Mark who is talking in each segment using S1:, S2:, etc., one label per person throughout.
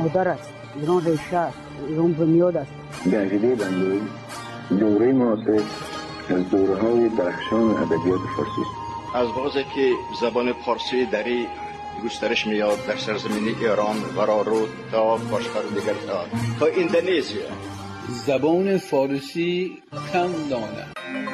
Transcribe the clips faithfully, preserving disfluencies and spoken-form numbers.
S1: مادر است، ایران ریشه است، ایران بنیاد است.
S2: در عقیده بنده دوره معاصر از دوره‌های درخشان ادبیات فارسی است.
S3: از بازی که زبان فارسی دری گسترش میاد در سرزمین ایران و رو تا باشتر دیگر تا تا اندونزیا.
S4: زبان فارسی کم دانه.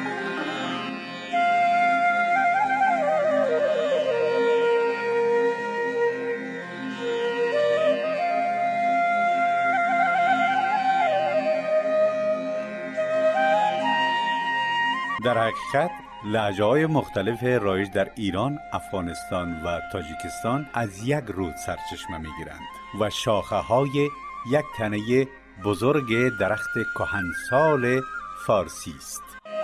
S5: در حقیقت لهجه‌های مختلف رایج در ایران، افغانستان و تاجیکستان از یک رود سرچشمه می‌گیرند و شاخه‌های یک تنه بزرگ درخت کهنسال فارسی است.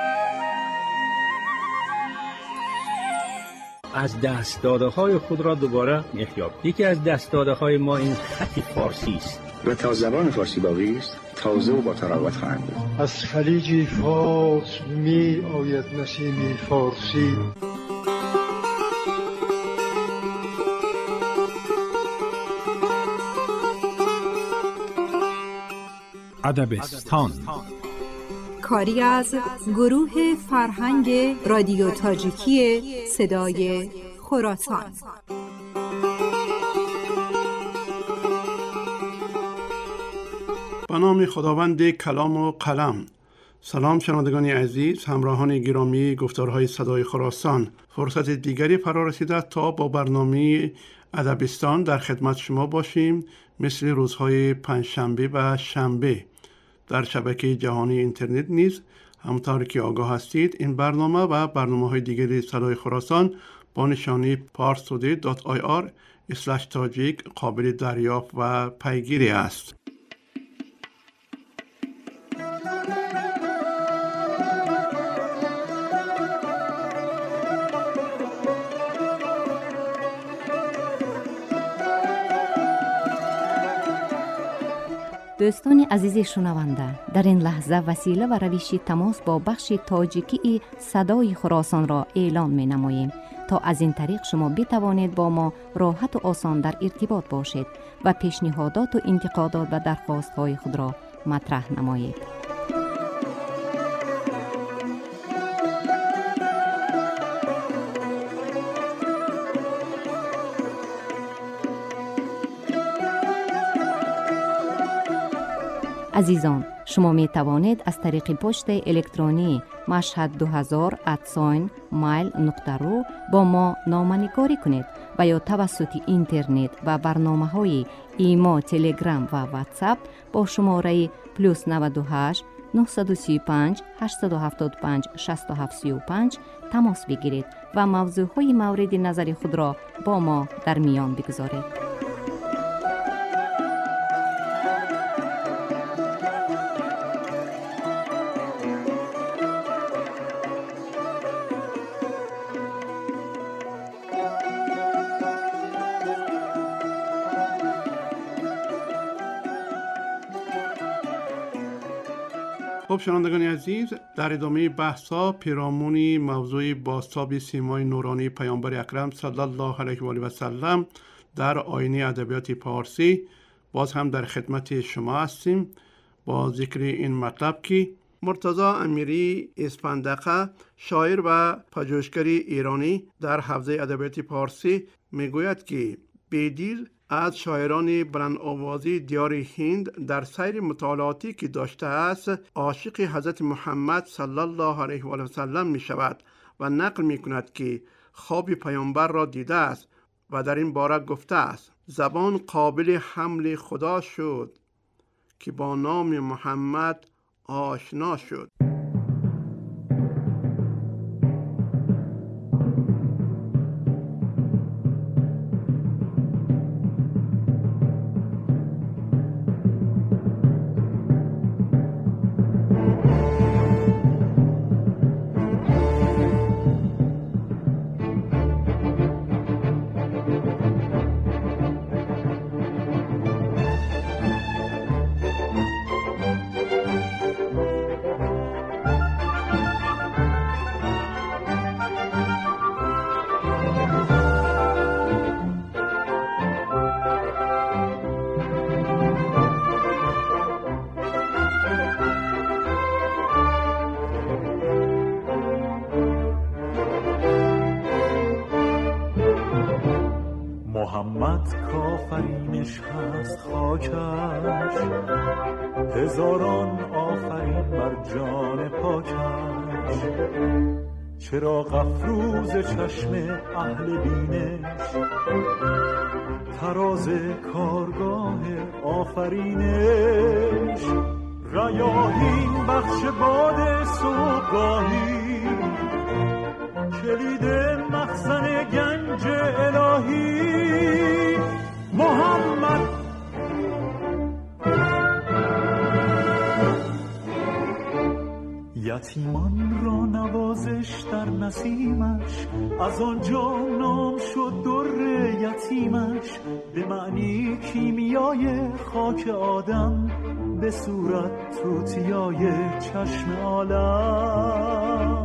S6: از دست داده های خود را دوباره میخیاب. یکی از دست داده های ما این خط فارسی است
S2: و تا زبان فارسی باقی است تازه و با تراوت خواهند بود.
S7: از خلیج فارس می آید نسیم فارسی.
S8: ادبستان
S9: کاری از گروه فرهنگ رادیو تاجیکی صدای خراسان.
S10: به نام خداوند کلام و قلم. سلام شنوندگان عزیز، همراهان گرامی گفتارهای صدای خراسان. فرصت دیگری فرا رسیده تا با برنامه ادبستان در خدمت شما باشیم، مثل روزهای پنجشنبه و شنبه. در شبکه جهانی اینترنت نیز همونطور که آگاه هستید این برنامه و برنامه‌های دیگری صدای خراسان با نشانی parstoday دات آی آر اسلش تاجیک قابل دریافت و پیگیری است.
S11: دوستان عزیز شنونده، در این لحظه وسیله و روش تماس با بخش تاجیکی صدای خراسان را اعلان می نماییم تا از این طریق شما بتوانید با ما راحت و آسان در ارتباط باشید و پیشنهادات و انتقادات و درخواست های خود را مطرح نمایید. عزیزان، شما می توانید از طریق پست الکترونی مشهد دو هزار ات مایل نقطه رو با ما نامه‌نگاری کنید و یا توسط اینترنت و برنامه‌های ایما، تلگرام و واتساپ با شماره پلوس نود و هشت نه سه پنج هشت هفت پنج شش هفت سه پنج تماس بگیرید و موضوعهای مورد نظر خود را با ما در میان بگذارید.
S10: خب شنوندگان عزیز، در ادامه بحثا پیرامون موضوع بازتاب سیمای نورانی پیامبر اکرم صلی الله علیه و آله و سلم در آینه ادبیات فارسی باز هم در خدمت شما هستیم با ذکر این مطلب که مرتضی امیری اسفندقه، شاعر و پژوهشگر ایرانی در حوزه ادبیات فارسی، میگوید که بیدیر از شاعران بلند آوازی دیار هند در سیر مطالعاتی که داشته است عاشق حضرت محمد صلی الله علیه و آله و سلم می شود و نقل می کند که خواب پیامبر را دیده است و در این باره گفته است: زبان قابل حمل خدا شد که با نام محمد آشنا شد.
S12: محمد کافرینش هست خاکش، هزاران آفرین بر جان پاکش. چراغ افروز چشم اهل بینش، تراز کارگاه آفرینش. ریاحین بخش باد صبحگاهی، کلید مخزن گنج الهی. محمد یتیمان را نوازش در نسیمش، از آنجا نام شد در یتیمش. به معنی کیمیای خاک آدم، به صورت توتیای چشم عالم.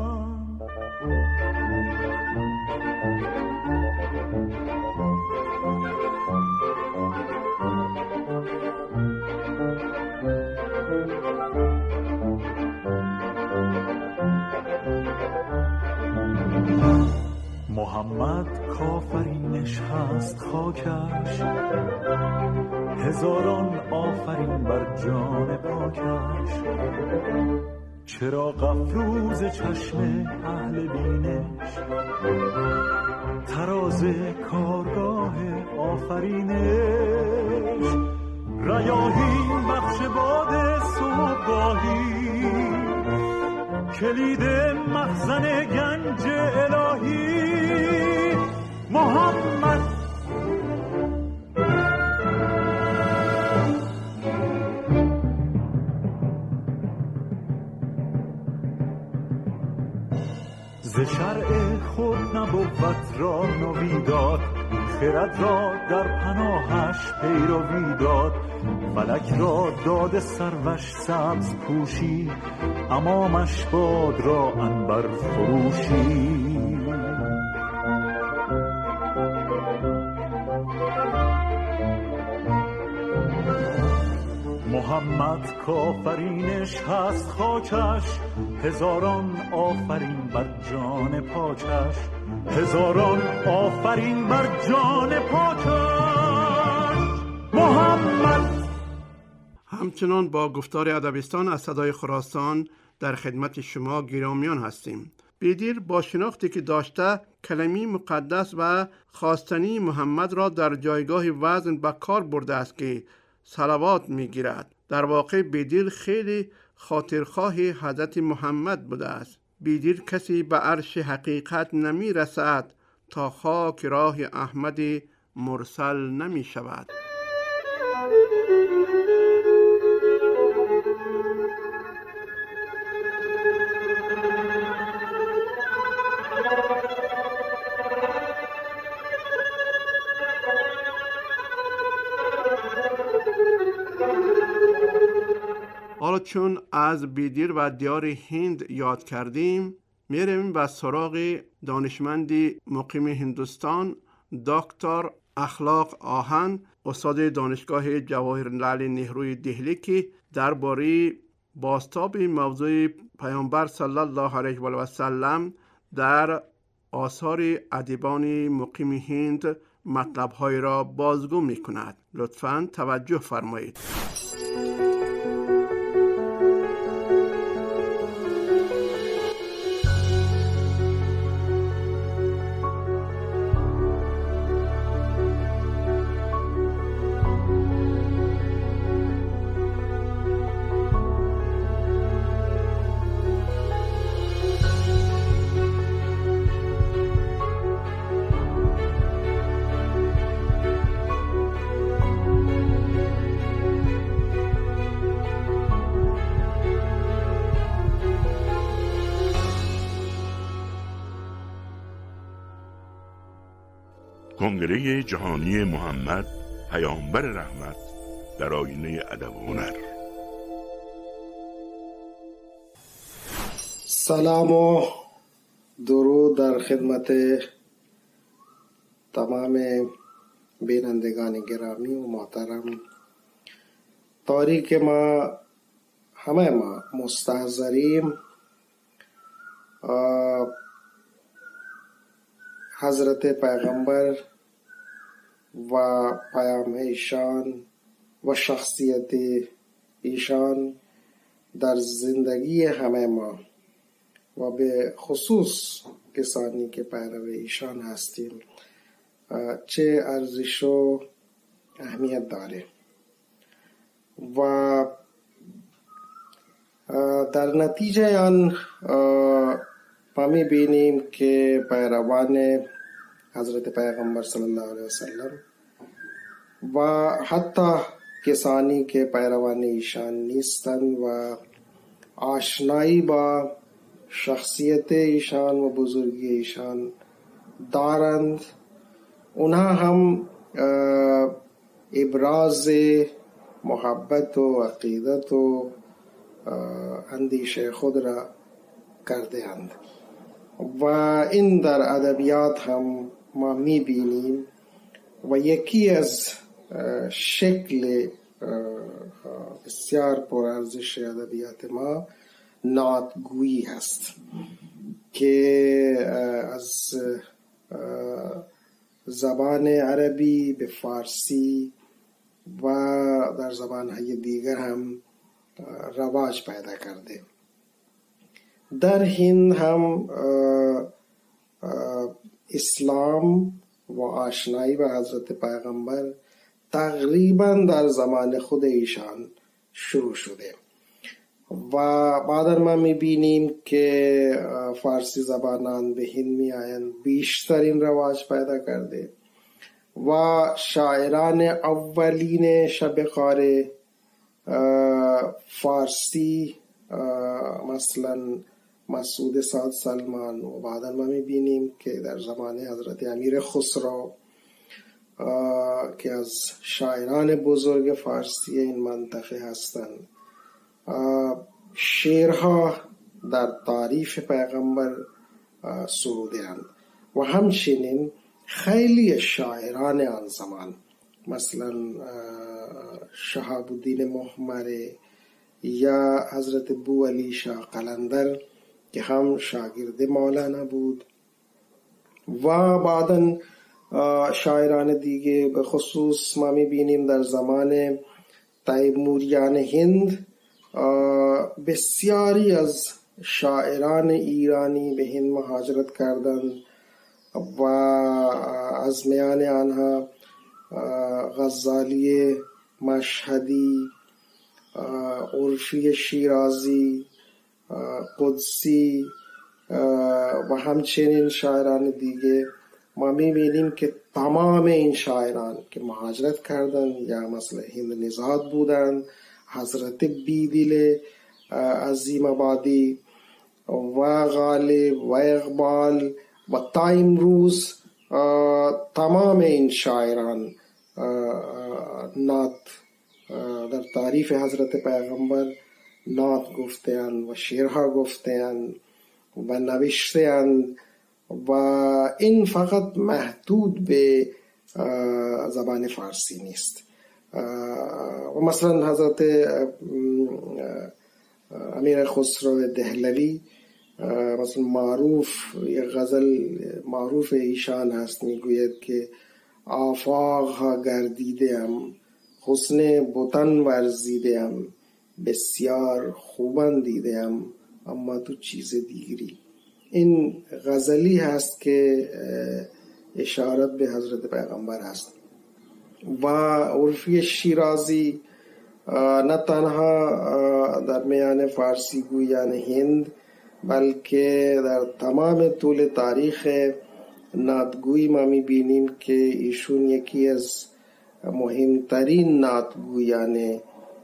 S12: محمد کافرینش هست خاکش، هزاران آفرین بر جان پاکش. چراغ افروز چشم اهل بینش، تراز کارگاه آفرینش. ریاحین بخش باد صبحگاهی، کلید مخزن گنج الهی. محمد ز شرع خود نبوت را نویداد، خرد را در پناهش پیروی داد. فلک را داد سروش سبز پوشی، امامش باد را عنبر فروشی. محمد کافرینش هست خاکش، هزاران آفرین بر جان پاکش. هزاران آفرین بر جان پاکش. محمد.
S10: همچنان با گفتار ادبستان از صدای خراسان در خدمت شما گرامیان هستیم. بیدیر با شناختی که داشته کلمه مقدس و خواستنی محمد را در جایگاه وزن به کار برده است که صلوات میگیرد. در واقع بیدیر خیلی خاطرخواه حضرت محمد بوده است. بیدیر کسی به عرش حقیقت نمی رسد تا خاک راه احمد مرسل نمی شود. حالا چون از بیدیر و دیار هند یاد کردیم، میریم و سراغ دانشمند مقیم هندوستان دکتر اخلاق آهن، استاد دانشگاه جواهرلال نهروی دهلی، که درباره بازتاب موضوع پیامبر صلی الله علیه و سلم در آثار ادیبان مقیم هند مطلب‌های را بازگو می‌کند. لطفاً توجه فرمایید.
S13: کنگره جهانی محمد پیامبر رحمت در آینه ادب و هنر.
S14: سلام و درود در خدمت تمام بینندگان گرامی و محترم. تاریخ ما همه ما مستحضریم حضرت پیغمبر و پیام ایشان و شخصیت ایشان در زندگی همه ما و به خصوص کسانی که پیرو ایشان هستیم چه ارزش و اهمیت داره. و در نتیجه آن ما می‌بینیم که پیروان حضرت پیغمبر صلی الله علیه وسلم و حتی کسانی که پیروان ایشان نیستند و آشنایی با شخصیت ایشان و بزرگی ایشان دارند، اونها هم ابراز محبت و عقیدت و اندیشه خود را کرده اند و این در ادبیات هم ما میبینیم. و یکی از شکل بسیار پرارزش ادبیات ما نعتگویی هست که از زبان عربی به فارسی و در زبانهای دیگر هم رواج پیدا کرده. در هند هم اسلام و آشنایی به حضرت پیغمبر تقریبا در زمان خود ایشان شروع شده و بعدا ما میبینیم که فارسی زبانان به هند می آیند بیشترین رواج پیدا کرده و شاعران اولین شبخوار فارسی مثلا مسعود سعد سلمان و بعدا ما میبینیم که در زمان حضرت امیر خسرو که از شاعران بزرگ فارسی این منطقه هستند شعرها در تعریف پیغمبر سروده‌اند و همچنین خیلی شاعران آن زمان مثلا شهاب الدین محمره یا حضرت بو علی شاه قلندر که هم شاگرد مولانا بود و بعدا شاعران دیگه به خصوص ما میبینیم در زمان تیموریان هند بسیاری از شاعران ایرانی به هند مهاجرت کردند و از میان آنها غزالی مشهدی، عرفی شیرازی، قدسی و همچنین شاعران دیگه ما میبینیم که تمام این شاعران که مهاجرت کردن یا مثلا هند نژاد بودند، حضرت بیدل عظیم آبادی و غالب و اقبال و تا امروز تمام این شاعران نعت در تعریف حضرت پیغمبر نعت گفته‌اند و شعرها گفته‌اند و نوشته‌اند و این فقط محدود به زبان فارسی نیست. و مثلا حضرت امیر خسرو دهلوی مثلا معروف یک غزل معروف ایشان هست، میگوید که آفاق ها گردیدم، حسن بتان ورزیدم، بسیار خوبان دیدم اما تو چیز دیگری. این غزلی هست که اشارت به حضرت پیغمبر هست. و عرفی شیرازی نه تنها در میان فارسی گویان هند بلکه در تمام طول تاریخ نعتگویی ما میبینیم که ایشون یکی از مهمترین نعتگویان یعنی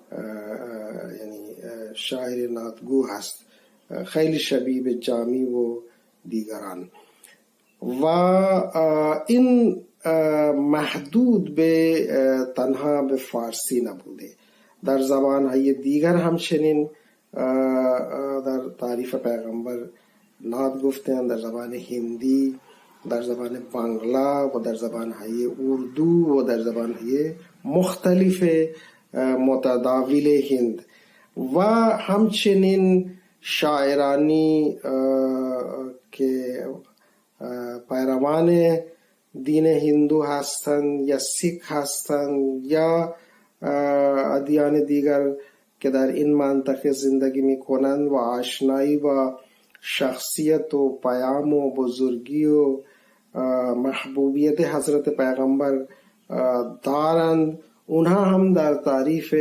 S14: شاعر نعتگو هست، خیلی شبیه به جامی و دیگران. و این محدود به تنها به فارسی نبوده، در زبانهای دیگر همچنین در تعریف پیغمبر نعت گفتن، در زبان هندی، در زبان بنگلا و در زبانهای اردو و در زبانهای مختلف متداول هند و همچنین شاعرانی که پیروان دین هندو هستند یا سیک هستند یا ادیان دیگر که در این منطقه زندگی می کنند و آشنایی با شخصیت و پیام و بزرگی و محبوبیت حضرت پیغمبر دارند، اونها هم در تعریف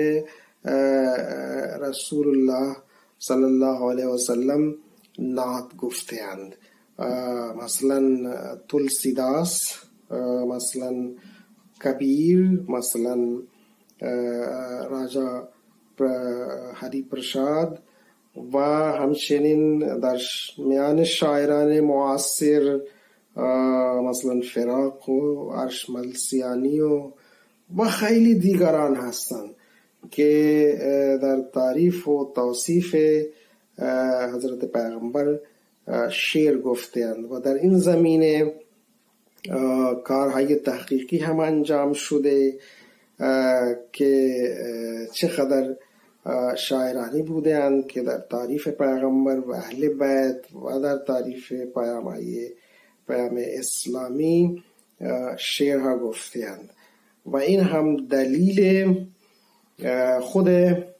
S14: رسول الله صلی الله علیه و سلم نعت گفته‌اند. مثلا تلسیداس، مثلا کبیر، مثلا راجا هری پرشاد و همچنین در میان شاعران معاصر مثلا فراق و عرش ملسیانی و و خیلی دیگران هستند که در تعریف و توصیف حضرت پیغمبر شعر گفتند و در این زمینه کارهای تحقیقی هم انجام شده که چقدر شاعرانی بودند که در تعریف پیغمبر و اهل بیت و در تعریف پیام‌های پیام اسلامی شعرها گفتند و این هم دلیل خود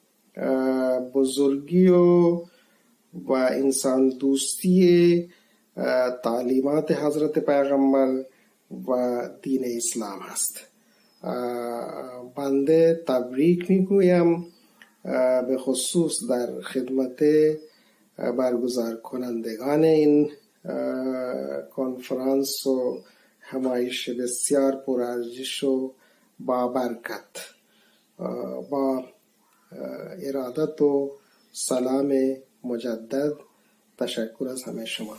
S14: بزرگی و و انسان دوستی تعلیمات حضرت پیغمبر و دین اسلام هست. بنده تبریک میگویم به خصوص در خدمت برگزار کنندگان این کنفرانس و همایش بسیار پرارزش و با برکت. با ارادت و سلام مجدد تشکر از همه شما.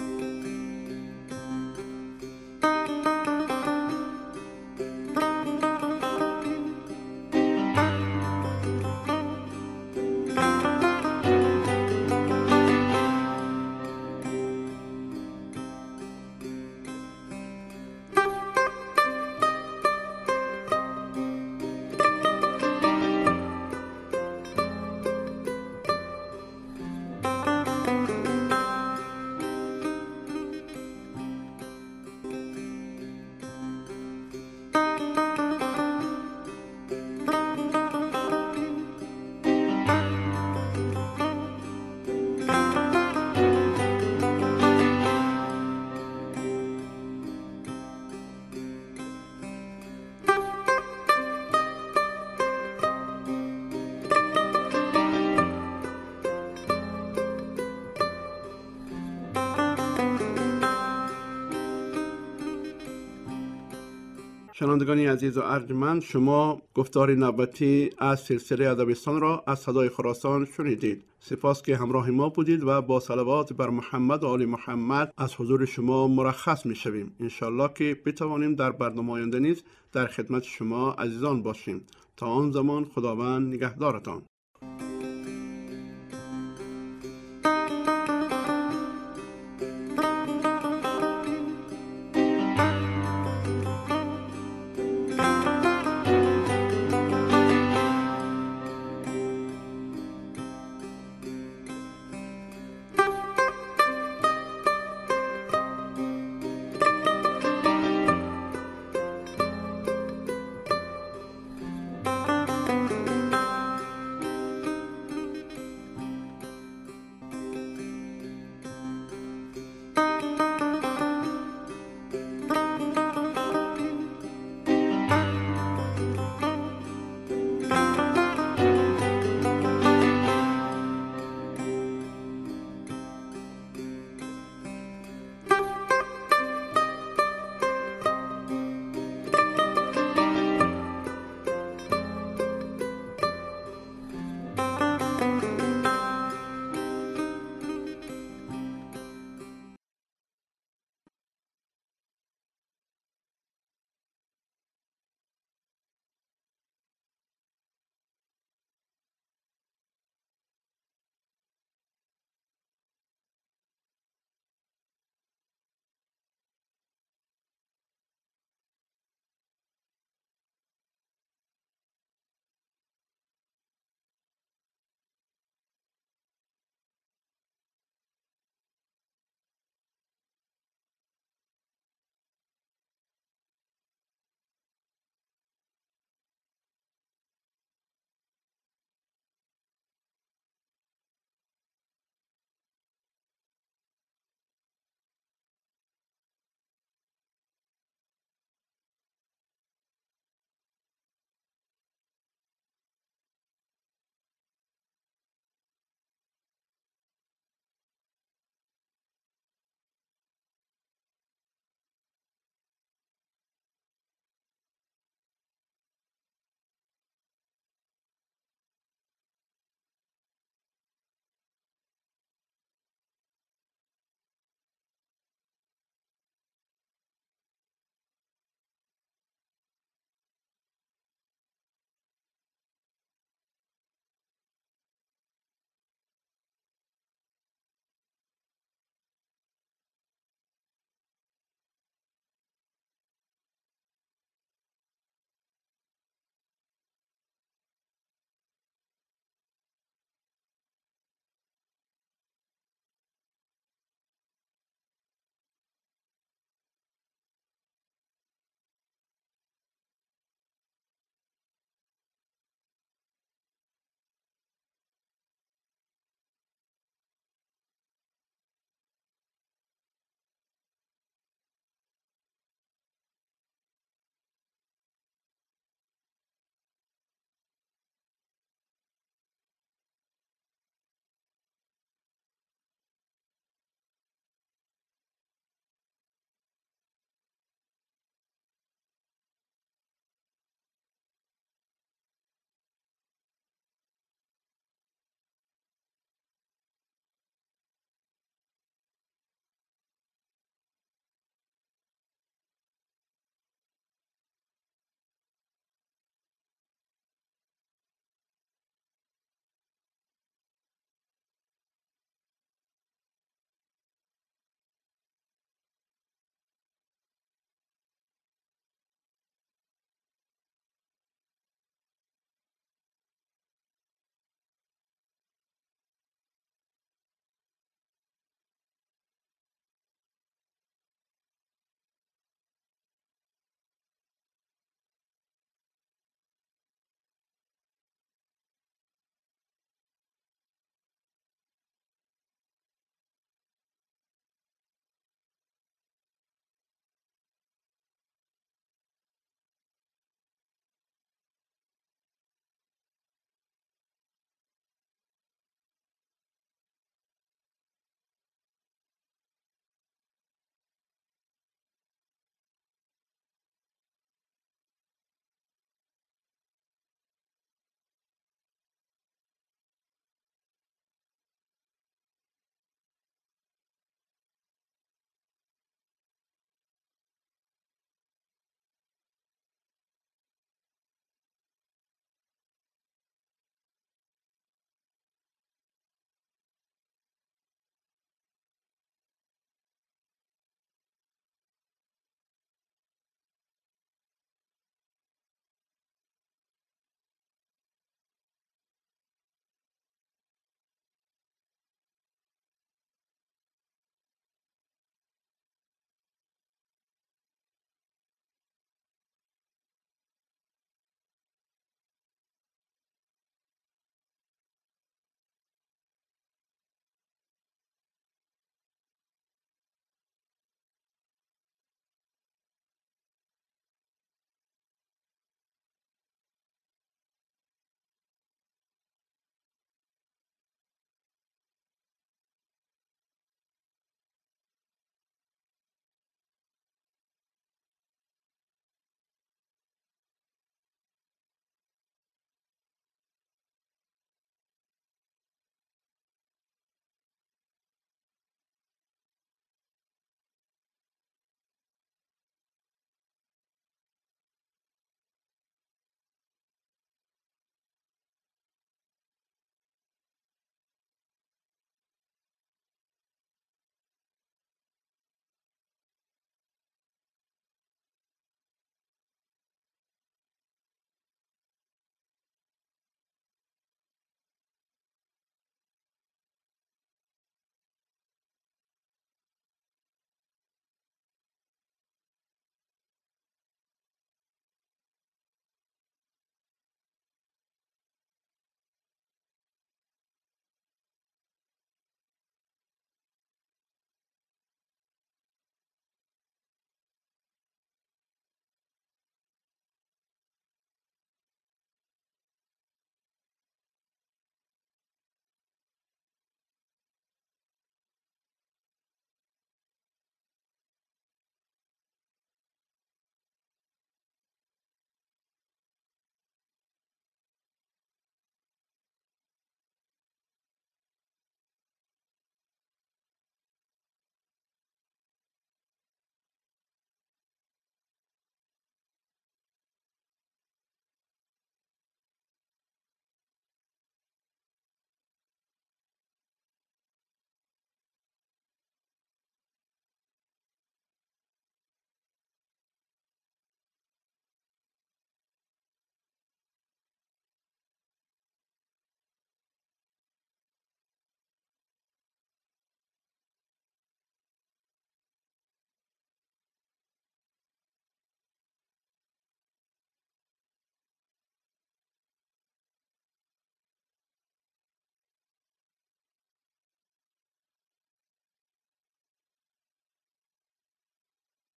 S10: شنوندگان عزیز و ارجمند، شما گفتار نوبتی از سلسله ادبستان را از صدای خراسان شنیدید. سپاس که همراه ما بودید و با صلوات بر محمد و آل محمد از حضور شما مرخص می شویم. انشالله که بتوانیم در برنامه آینده نیز در خدمت شما عزیزان باشیم. تا آن زمان خداوند نگهدارتان.